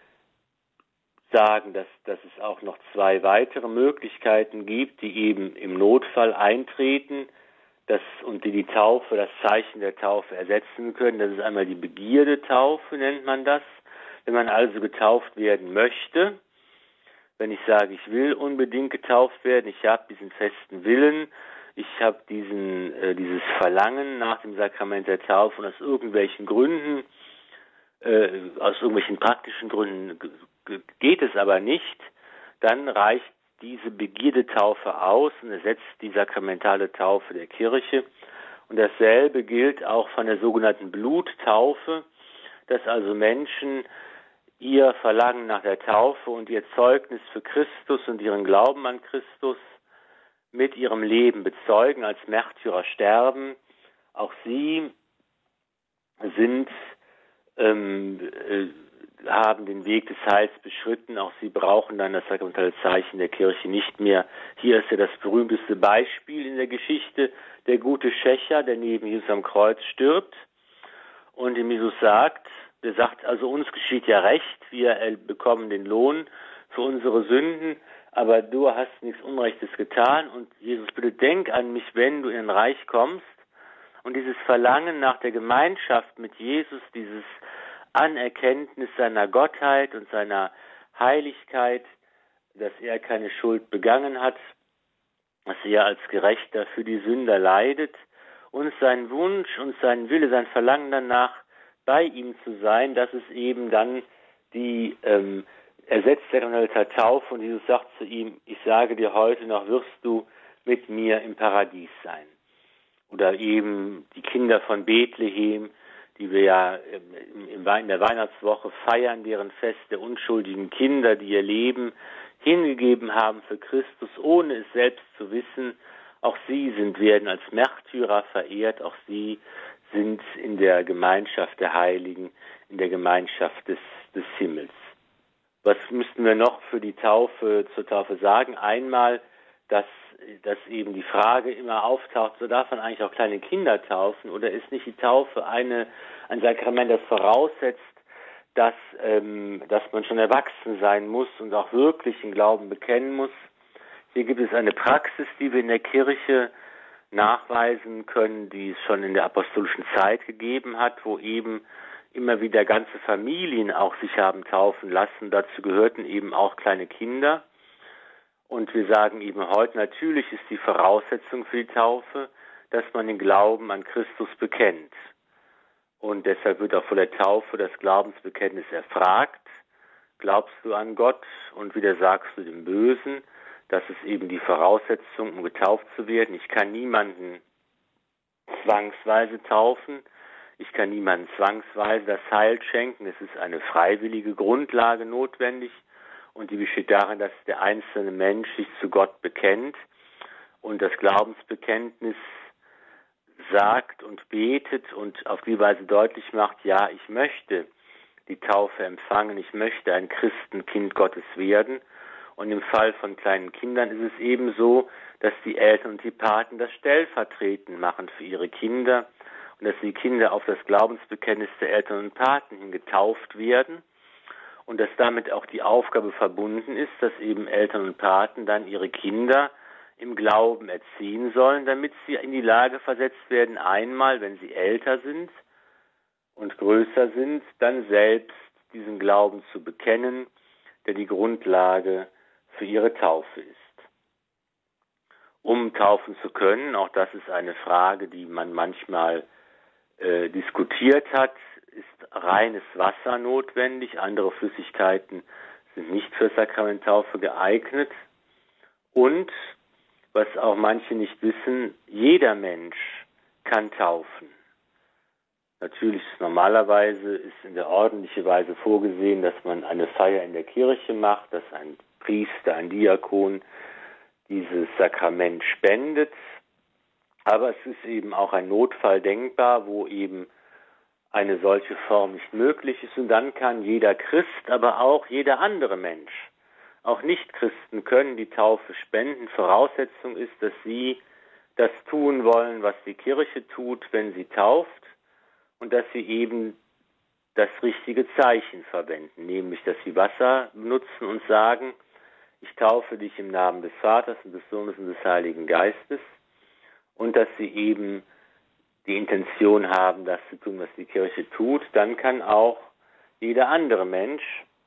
sagen, dass, dass es auch noch zwei weitere Möglichkeiten gibt, die eben im Notfall eintreten das, und die die Taufe, das Zeichen der Taufe ersetzen können. Das ist einmal die Begierdetaufe, nennt man das. Wenn man also getauft werden möchte, wenn ich sage, ich will unbedingt getauft werden, ich habe diesen festen Willen, ich habe diesen äh, dieses Verlangen nach dem Sakrament der Taufe und aus irgendwelchen Gründen, äh, aus irgendwelchen praktischen Gründen g- geht es aber nicht, dann reicht diese Begierdetaufe aus und ersetzt die sakramentale Taufe der Kirche. Und dasselbe gilt auch von der sogenannten Bluttaufe, dass also Menschen ihr Verlangen nach der Taufe und ihr Zeugnis für Christus und ihren Glauben an Christus mit ihrem Leben bezeugen, als Märtyrer sterben. Auch sie sind, ähm, äh, haben den Weg des Heils beschritten. Auch sie brauchen dann das sakramentale Zeichen der Kirche nicht mehr. Hier ist ja das berühmteste Beispiel in der Geschichte, der gute Schächer, der neben Jesus am Kreuz stirbt und dem Jesus sagt, der sagt, also uns geschieht ja recht, wir bekommen den Lohn für unsere Sünden, aber du hast nichts Unrechtes getan und Jesus, bitte denk an mich, wenn du in ein Reich kommst. Und dieses Verlangen nach der Gemeinschaft mit Jesus, dieses Anerkenntnis seiner Gottheit und seiner Heiligkeit, dass er keine Schuld begangen hat, dass er als Gerechter für die Sünder leidet und sein Wunsch und sein Wille, sein Verlangen danach, bei ihm zu sein, das ist eben dann die ähm, ersetzt der Taufe und Jesus sagt zu ihm, ich sage dir heute noch, wirst du mit mir im Paradies sein. Oder eben die Kinder von Bethlehem, die wir ja in der Weihnachtswoche feiern, deren Fest der unschuldigen Kinder, die ihr Leben hingegeben haben für Christus, ohne es selbst zu wissen. Auch sie sind, werden als Märtyrer verehrt, auch sie sind in der Gemeinschaft der Heiligen, in der Gemeinschaft des, des Himmels. Was müssten wir noch für die Taufe, zur Taufe sagen? Einmal, dass, dass eben die Frage immer auftaucht, so darf man eigentlich auch kleine Kinder taufen oder ist nicht die Taufe eine, ein Sakrament, das voraussetzt, dass, ähm, dass man schon erwachsen sein muss und auch wirklich den Glauben bekennen muss. Hier gibt es eine Praxis, die wir in der Kirche nachweisen können, die es schon in der apostolischen Zeit gegeben hat, wo eben immer wieder ganze Familien auch sich haben taufen lassen. Dazu gehörten eben auch kleine Kinder. Und wir sagen eben heute, natürlich ist die Voraussetzung für die Taufe, dass man den Glauben an Christus bekennt. Und deshalb wird auch vor der Taufe das Glaubensbekenntnis erfragt. Glaubst du an Gott und widersagst du dem Bösen? Das ist eben die Voraussetzung, um getauft zu werden. Ich kann niemanden zwangsweise taufen. Ich kann niemandem zwangsweise das Heil schenken. Es ist eine freiwillige Grundlage notwendig und die besteht darin, dass der einzelne Mensch sich zu Gott bekennt und das Glaubensbekenntnis sagt und betet und auf die Weise deutlich macht, ja, ich möchte die Taufe empfangen, ich möchte ein Christenkind Gottes werden. Und im Fall von kleinen Kindern ist es eben so, dass die Eltern und die Paten das stellvertretend machen für ihre Kinder und dass die Kinder auf das Glaubensbekenntnis der Eltern und Paten hin getauft werden und dass damit auch die Aufgabe verbunden ist, dass eben Eltern und Paten dann ihre Kinder im Glauben erziehen sollen, damit sie in die Lage versetzt werden, einmal, wenn sie älter sind und größer sind, dann selbst diesen Glauben zu bekennen, der die Grundlage für ihre Taufe ist. Um taufen zu können, auch das ist eine Frage, die man manchmal äh, diskutiert hat, ist reines Wasser notwendig, andere Flüssigkeiten sind nicht für Sakramenttaufe geeignet und was auch manche nicht wissen, jeder Mensch kann taufen. Natürlich ist normalerweise ist in der ordentlichen Weise vorgesehen, dass man eine Feier in der Kirche macht, dass ein Priester, ein Diakon dieses Sakrament spendet. Aber es ist eben auch ein Notfall denkbar, wo eben eine solche Form nicht möglich ist. Und dann kann jeder Christ, aber auch jeder andere Mensch, auch Nichtchristen können die Taufe spenden. Voraussetzung ist, dass sie das tun wollen, was die Kirche tut, wenn sie tauft, und dass sie eben das richtige Zeichen verwenden, nämlich dass sie Wasser benutzen und sagen, ich taufe dich im Namen des Vaters und des Sohnes und des Heiligen Geistes, und dass sie eben die Intention haben, das zu tun, was die Kirche tut. Dann kann auch jeder andere Mensch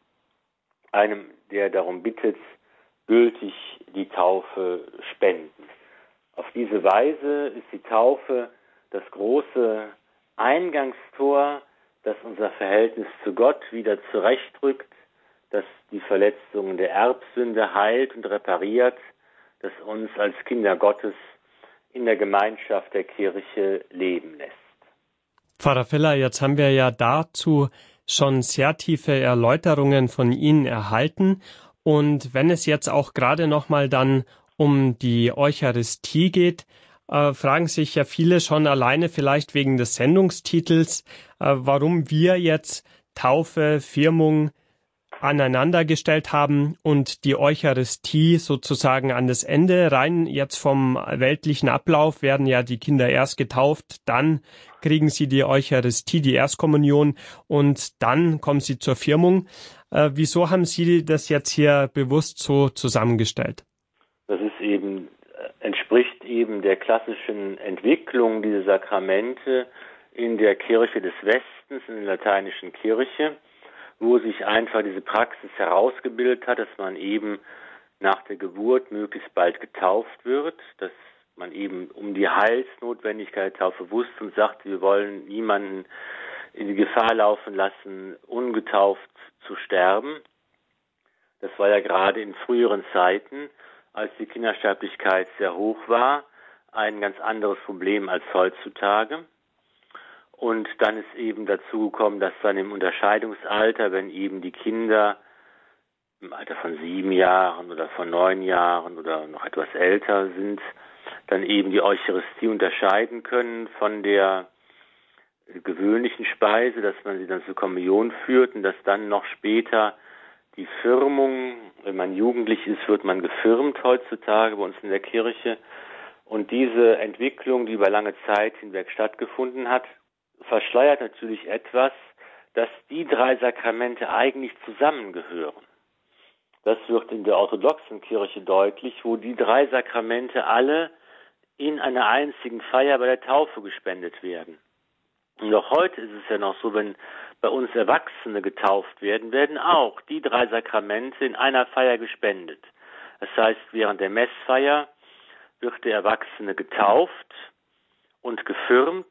einem, der darum bittet, gültig die Taufe spenden. Auf diese Weise ist die Taufe das große Eingangstor, das unser Verhältnis zu Gott wieder zurechtrückt, das die Verletzungen der Erbsünde heilt und repariert, das uns als Kinder Gottes in der Gemeinschaft der Kirche leben lässt. Pfarrer Filler, jetzt haben wir ja dazu schon sehr tiefe Erläuterungen von Ihnen erhalten. Und wenn es jetzt auch gerade nochmal dann um die Eucharistie geht, äh, fragen sich ja viele schon alleine vielleicht wegen des Sendungstitels, äh, warum wir jetzt Taufe, Firmung aneinandergestellt haben und die Eucharistie sozusagen an das Ende. Rein jetzt vom weltlichen Ablauf werden ja die Kinder erst getauft, dann kriegen sie die Eucharistie, die Erstkommunion, und dann kommen sie zur Firmung. Äh, wieso haben Sie das jetzt hier bewusst so zusammengestellt? Das ist eben, entspricht eben der klassischen Entwicklung dieser Sakramente in der Kirche des Westens, in der lateinischen Kirche, wo sich einfach diese Praxis herausgebildet hat, dass man eben nach der Geburt möglichst bald getauft wird, dass man eben um die Heilsnotwendigkeit der Taufe wusste und sagte, wir wollen niemanden in die Gefahr laufen lassen, ungetauft zu sterben. Das war ja gerade in früheren Zeiten, als die Kindersterblichkeit sehr hoch war, ein ganz anderes Problem als heutzutage. Und dann ist eben dazu gekommen, dass dann im Unterscheidungsalter, wenn eben die Kinder im Alter von sieben Jahren oder von neun Jahren oder noch etwas älter sind, dann eben die Eucharistie unterscheiden können von der gewöhnlichen Speise, dass man sie dann zur Kommunion führt und dass dann noch später die Firmung, wenn man jugendlich ist, wird man gefirmt heutzutage bei uns in der Kirche. Und diese Entwicklung, die über lange Zeit hinweg stattgefunden hat, verschleiert natürlich etwas, dass die drei Sakramente eigentlich zusammengehören. Das wird in der orthodoxen Kirche deutlich, wo die drei Sakramente alle in einer einzigen Feier bei der Taufe gespendet werden. Und auch heute ist es ja noch so, wenn bei uns Erwachsene getauft werden, werden auch die drei Sakramente in einer Feier gespendet. Das heißt, während der Messfeier wird der Erwachsene getauft und gefirmt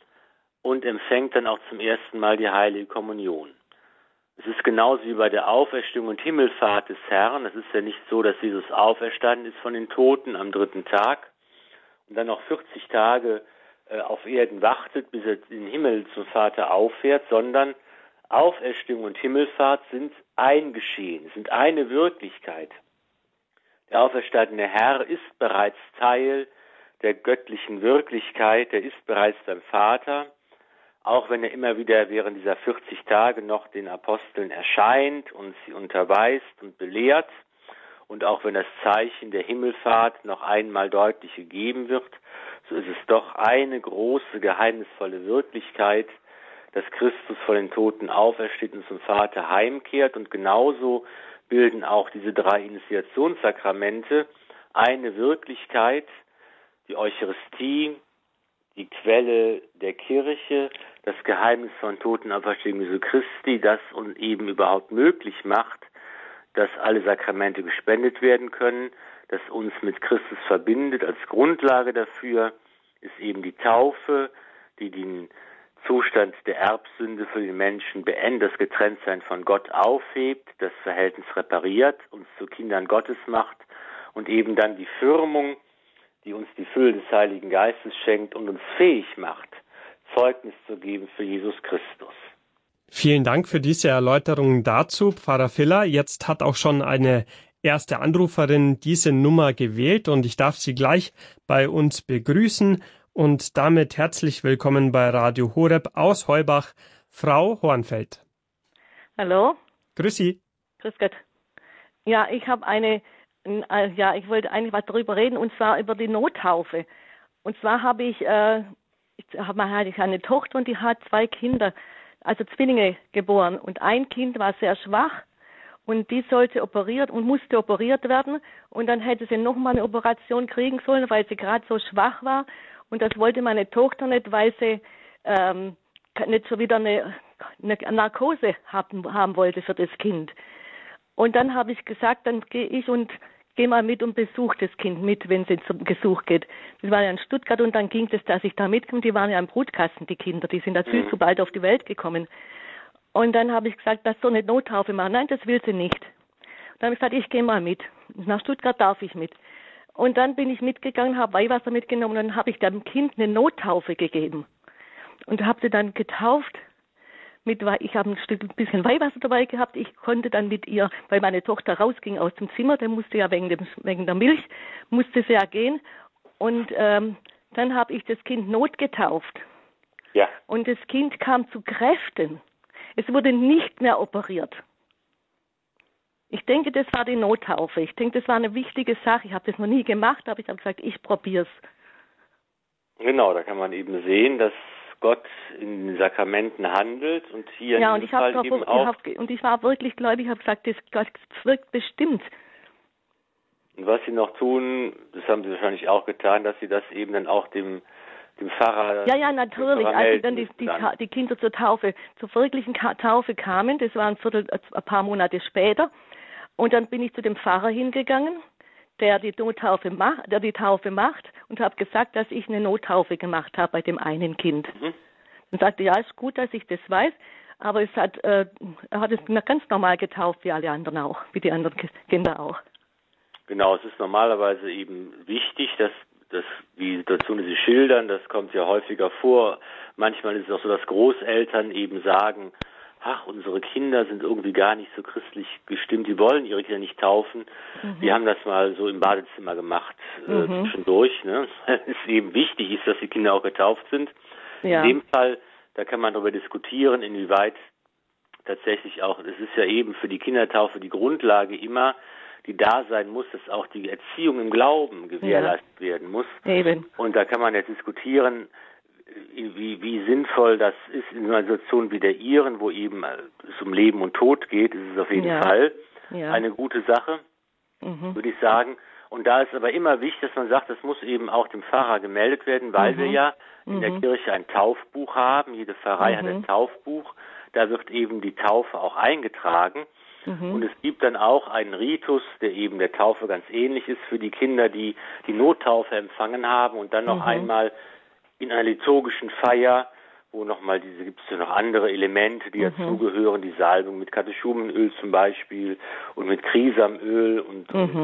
und empfängt dann auch zum ersten Mal die Heilige Kommunion. Es ist genauso wie bei der Auferstehung und Himmelfahrt des Herrn. Es ist ja nicht so, dass Jesus auferstanden ist von den Toten am dritten Tag und dann noch vierzig Tage äh, auf Erden wartet, bis er in den Himmel zum Vater auffährt, sondern Auferstehung und Himmelfahrt sind ein Geschehen, sind eine Wirklichkeit. Der auferstandene Herr ist bereits Teil der göttlichen Wirklichkeit, er ist bereits beim Vater, auch wenn er immer wieder während dieser vierzig Tage noch den Aposteln erscheint und sie unterweist und belehrt, und auch wenn das Zeichen der Himmelfahrt noch einmal deutlich gegeben wird, so ist es doch eine große, geheimnisvolle Wirklichkeit, dass Christus von den Toten aufersteht und zum Vater heimkehrt, und genauso bilden auch diese drei Initiationssakramente eine Wirklichkeit, die Eucharistie, die Quelle der Kirche, das Geheimnis von Totenauferstehung Jesu Christi, das uns eben überhaupt möglich macht, dass alle Sakramente gespendet werden können, das uns mit Christus verbindet. Als Grundlage dafür ist eben die Taufe, die den Zustand der Erbsünde für den Menschen beendet, das Getrenntsein von Gott aufhebt, das Verhältnis repariert, uns zu Kindern Gottes macht, und eben dann die Firmung, die uns die Fülle des Heiligen Geistes schenkt und uns fähig macht, Zeugnis zu geben für Jesus Christus. Vielen Dank für diese Erläuterungen dazu, Pfarrer Viller. Jetzt hat auch schon eine erste Anruferin diese Nummer gewählt und ich darf sie gleich bei uns begrüßen. Und damit herzlich willkommen bei Radio Horeb aus Heubach, Frau Hornfeld. Hallo. Grüß Sie. Grüß Gott. Ja, ich habe eine, äh, ja, ich wollte eigentlich was darüber reden, und zwar über die Nottaufe. Und zwar habe ich, äh, ich habe eine Tochter und die hat zwei Kinder, also Zwillinge geboren. Und ein Kind war sehr schwach und die sollte operiert und musste operiert werden. Und dann hätte sie nochmal eine Operation kriegen sollen, weil sie gerade so schwach war. Und das wollte meine Tochter nicht, weil sie ähm, nicht schon wieder eine, eine Narkose haben, haben wollte für das Kind. Und dann habe ich gesagt, dann gehe ich und gehe mal mit und besuche das Kind mit, wenn sie zum Besuch geht. Die waren ja in Stuttgart und dann ging es, dass ich da mitkomme. Die waren ja im Brutkasten, die Kinder. Die sind da viel zu bald auf die Welt gekommen. Und dann habe ich gesagt, das soll eine Nottaufe machen. Nein, das will sie nicht. Und dann habe ich gesagt, ich gehe mal mit. Nach Stuttgart darf ich mit. Und dann bin ich mitgegangen, habe Weihwasser mitgenommen und dann habe ich dem Kind eine Nottaufe gegeben. Und habe sie dann getauft. Mit, ich habe ein Stück ein bisschen Weihwasser dabei gehabt. Ich konnte dann mit ihr, weil meine Tochter rausging aus dem Zimmer, der musste ja wegen, dem, wegen der Milch, musste sie ja gehen. Und ähm, dann habe ich das Kind notgetauft. Ja. Und das Kind kam zu Kräften. Es wurde nicht mehr operiert. Ich denke, das war die Nottaufe. Ich denke, das war eine wichtige Sache. Ich habe das noch nie gemacht, aber ich habe gesagt, ich probiere es. Genau, da kann man eben sehen, dass Gott in den Sakramenten handelt und hier ja, in diesem Fall und ich, eben hab, auch. hab, und ich war wirklich gläubig, ich habe gesagt, das, das wirkt bestimmt. Und was Sie noch tun, das haben Sie wahrscheinlich auch getan, dass Sie das eben dann auch dem dem Pfarrer. Ja, ja, natürlich. Als dann die, die, die Kinder zur Taufe, zur wirklichen Taufe kamen, das war ein Viertel, ein paar Monate später, und dann bin ich zu dem Pfarrer hingegangen, der die Nottaufe macht, der die Taufe macht, und habe gesagt, dass ich eine Nottaufe gemacht habe bei dem einen Kind. Mhm. Dann sagte, ja, ist gut, dass ich das weiß, aber es hat, äh, er hat es ganz normal getauft, wie alle anderen auch, wie die anderen Kinder auch. Genau, es ist normalerweise eben wichtig, dass das, die Situation, die Sie schildern, das kommt ja häufiger vor. Manchmal ist es auch so, dass Großeltern eben sagen, ach, unsere Kinder sind irgendwie gar nicht so christlich gestimmt, die wollen ihre Kinder nicht taufen. Mhm. Wir haben das mal so im Badezimmer gemacht, äh, mhm. zwischendurch. Ne? Es ist eben wichtig ist, dass die Kinder auch getauft sind. Ja. In dem Fall, da kann man darüber diskutieren, inwieweit tatsächlich auch, es ist ja eben für die Kindertaufe die Grundlage immer, die da sein muss, dass auch die Erziehung im Glauben gewährleistet ja. werden muss. Eben. Und da kann man jetzt diskutieren, wie, wie sinnvoll das ist in einer Situation wie der Ihren, wo eben es um Leben und Tod geht, ist es auf jeden ja. Fall ja. eine gute Sache, mhm. würde ich sagen. Und da ist aber immer wichtig, dass man sagt, das muss eben auch dem Pfarrer gemeldet werden, weil mhm. wir ja in mhm. der Kirche ein Taufbuch haben. Jede Pfarrei mhm. hat ein Taufbuch. Da wird eben die Taufe auch eingetragen. Mhm. Und es gibt dann auch einen Ritus, der eben der Taufe ganz ähnlich ist für die Kinder, die die Nottaufe empfangen haben und dann noch mhm. einmal in einer liturgischen Feier, wo nochmal diese, gibt es ja noch andere Elemente, die mhm. dazugehören, die Salbung mit Katechumenöl zum Beispiel und mit Krisamöl und, mhm.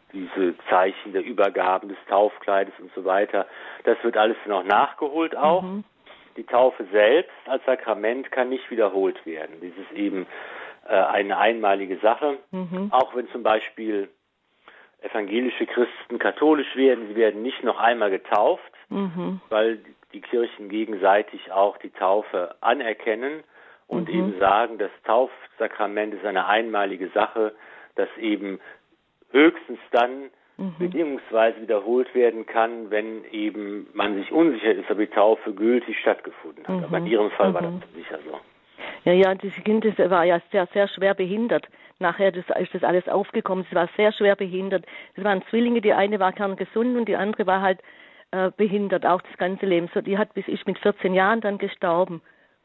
diese Zeichen der Übergaben des Taufkleides und so weiter, das wird alles noch nachgeholt auch. Mhm. Die Taufe selbst als Sakrament kann nicht wiederholt werden. Dies ist eben äh, eine einmalige Sache. Mhm. Auch wenn zum Beispiel evangelische Christen katholisch werden, sie werden nicht noch einmal getauft, mhm. weil die Kirchen gegenseitig auch die Taufe anerkennen und mhm. eben sagen, das Taufsakrament ist eine einmalige Sache, das eben höchstens dann mhm. bedingungsweise wiederholt werden kann, wenn eben man sich unsicher ist, ob die Taufe gültig stattgefunden hat. Mhm. Aber in Ihrem Fall mhm. war das sicher so. Ja, ja, das Kind das war ja sehr, sehr schwer behindert. Nachher das, ist das alles aufgekommen. Sie war sehr schwer behindert. Es waren Zwillinge, die eine war kerngesund und die andere war halt äh, behindert, auch das ganze Leben. So, die hat bis ich mit vierzehn Jahren dann gestorben.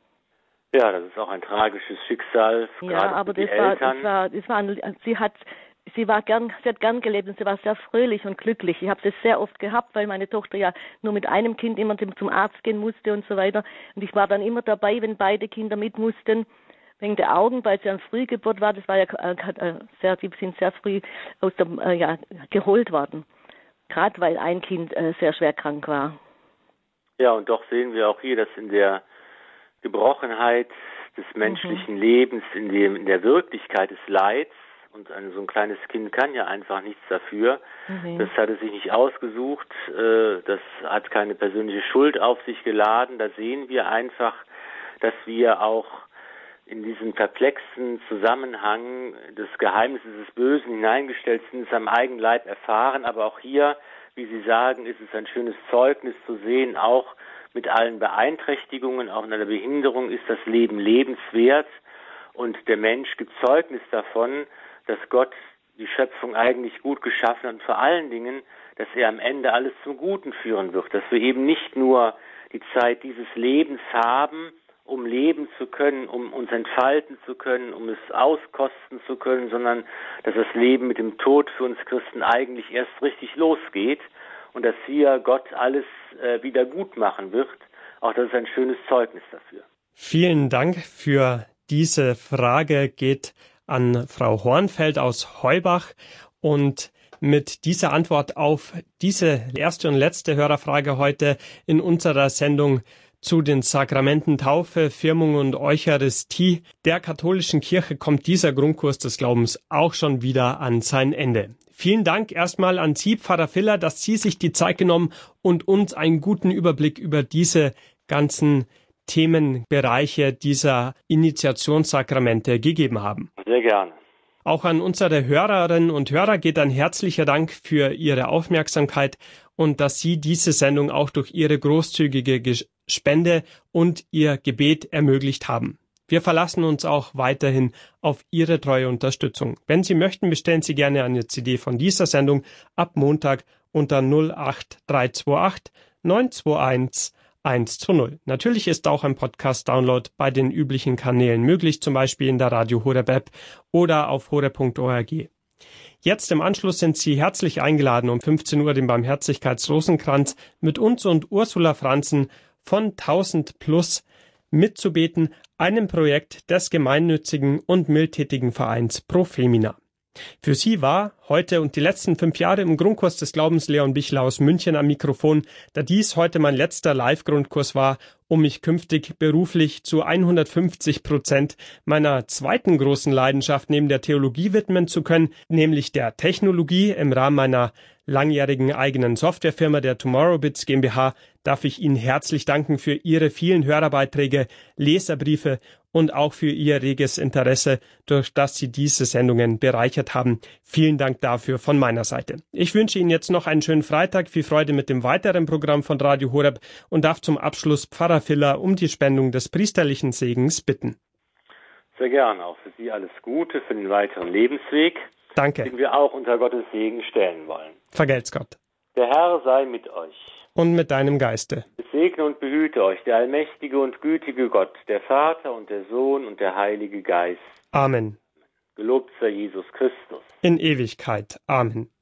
Ja, das ist auch ein tragisches Schicksal. Ja, aber das war, das war, das war, sie hat, sie war gern, sie hat gern gelebt und sie war sehr fröhlich und glücklich. Ich habe das sehr oft gehabt, weil meine Tochter ja nur mit einem Kind immer zum Arzt gehen musste und so weiter. Und ich war dann immer dabei, wenn beide Kinder mit mussten, wegen der Augen, weil sie an Frühgeburt war. Das war ja äh, sehr, die sind sehr früh aus der, äh, ja, geholt worden. Gerade weil ein Kind äh, sehr schwer krank war. Ja, und doch sehen wir auch hier, dass in der Gebrochenheit des menschlichen mhm. Lebens, in, dem, in der Wirklichkeit des Leids, und ein, so ein kleines Kind kann ja einfach nichts dafür, mhm. das hat es sich nicht ausgesucht, äh, das hat keine persönliche Schuld auf sich geladen, da sehen wir einfach, dass wir auch in diesen perplexen Zusammenhang des Geheimnisses des Bösen hineingestellt sind, es am eigenen Leib erfahren, aber auch hier, wie Sie sagen, ist es ein schönes Zeugnis zu sehen, auch mit allen Beeinträchtigungen, auch in einer Behinderung ist das Leben lebenswert und der Mensch gibt Zeugnis davon, dass Gott die Schöpfung eigentlich gut geschaffen hat und vor allen Dingen, dass er am Ende alles zum Guten führen wird, dass wir eben nicht nur die Zeit dieses Lebens haben, um leben zu können, um uns entfalten zu können, um es auskosten zu können, sondern dass das Leben mit dem Tod für uns Christen eigentlich erst richtig losgeht und dass hier Gott alles äh, wieder gut machen wird. Auch das ist ein schönes Zeugnis dafür. Vielen Dank für diese Frage, geht an Frau Hornfeld aus Heubach, und mit dieser Antwort auf diese erste und letzte Hörerfrage heute in unserer Sendung zu den Sakramenten Taufe, Firmung und Eucharistie der katholischen Kirche kommt dieser Grundkurs des Glaubens auch schon wieder an sein Ende. Vielen Dank erstmal an Sie, Pfarrer Viller, dass Sie sich die Zeit genommen und uns einen guten Überblick über diese ganzen Themenbereiche dieser Initiationssakramente gegeben haben. Sehr gerne. Auch an unsere Hörerinnen und Hörer geht ein herzlicher Dank für Ihre Aufmerksamkeit und dass Sie diese Sendung auch durch Ihre großzügige Spende und Ihr Gebet ermöglicht haben. Wir verlassen uns auch weiterhin auf Ihre treue Unterstützung. Wenn Sie möchten, bestellen Sie gerne eine C D von dieser Sendung ab Montag unter null acht drei zwei acht neun zwei eins eins zwei null. Natürlich ist auch ein Podcast-Download bei den üblichen Kanälen möglich, zum Beispiel in der Radio Horeb App oder auf horeb punkt org. Jetzt im Anschluss sind Sie herzlich eingeladen, um fünfzehn Uhr den Barmherzigkeitsrosenkranz mit uns und Ursula Franzen von tausend Plus mitzubeten, einem Projekt des gemeinnützigen und mildtätigen Vereins Pro Femina. Für Sie war heute und die letzten fünf Jahre im Grundkurs des Glaubens Leon Bichler aus München am Mikrofon, da dies heute mein letzter Live-Grundkurs war, um mich künftig beruflich zu hundertfünfzig Prozent meiner zweiten großen Leidenschaft neben der Theologie widmen zu können, nämlich der Technologie. Im Rahmen meiner langjährigen eigenen Softwarefirma, der Tomorrowbits GmbH, darf ich Ihnen herzlich danken für Ihre vielen Hörerbeiträge, Leserbriefe und auch für Ihr reges Interesse, durch das Sie diese Sendungen bereichert haben. Vielen Dank dafür von meiner Seite. Ich wünsche Ihnen jetzt noch einen schönen Freitag, viel Freude mit dem weiteren Programm von Radio Horeb und darf zum Abschluss Pfarrer Viller um die Spendung des priesterlichen Segens bitten. Sehr gerne, auch für Sie alles Gute für den weiteren Lebensweg, Danke. den wir auch unter Gottes Segen stellen wollen. Vergelt's Gott. Der Herr sei mit euch. Und mit deinem Geiste. Es segne und behüte euch der allmächtige und gütige Gott, der Vater und der Sohn und der Heilige Geist. Amen. Gelobt sei Jesus Christus. In Ewigkeit. Amen.